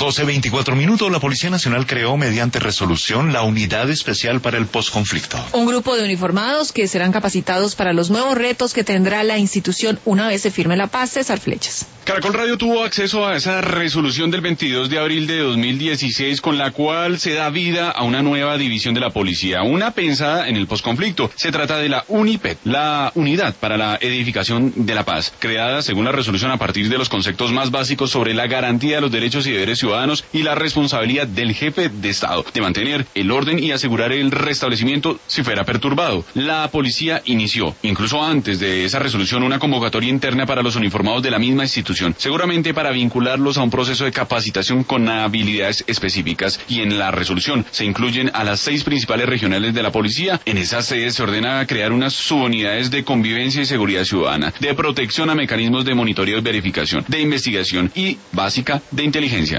12:24. La Policía Nacional creó mediante resolución la Unidad Especial para el Postconflicto. Un grupo de uniformados que serán capacitados para los nuevos retos que tendrá la institución una vez se firme la paz. César Flechas. Caracol Radio tuvo acceso a esa resolución del 22 de abril de 2016 con la cual se da vida a una nueva división de la policía, una pensada en el posconflicto. Se trata de la UNIPED, la Unidad para la Edificación de la Paz, creada según la resolución a partir de los conceptos más básicos sobre la garantía de los derechos y deberes ciudadanos y la responsabilidad del jefe de Estado de mantener el orden y asegurar el restablecimiento si fuera perturbado. La policía inició, incluso antes de esa resolución, una convocatoria interna para los uniformados de la misma institución, seguramente para vincularlos a un proceso de capacitación con habilidades específicas, y en la resolución se incluyen a las 6 principales regionales de la policía. En esas sedes se ordena crear unas subunidades de convivencia y seguridad ciudadana, de protección a mecanismos de monitoreo y verificación, de investigación y básica de inteligencia.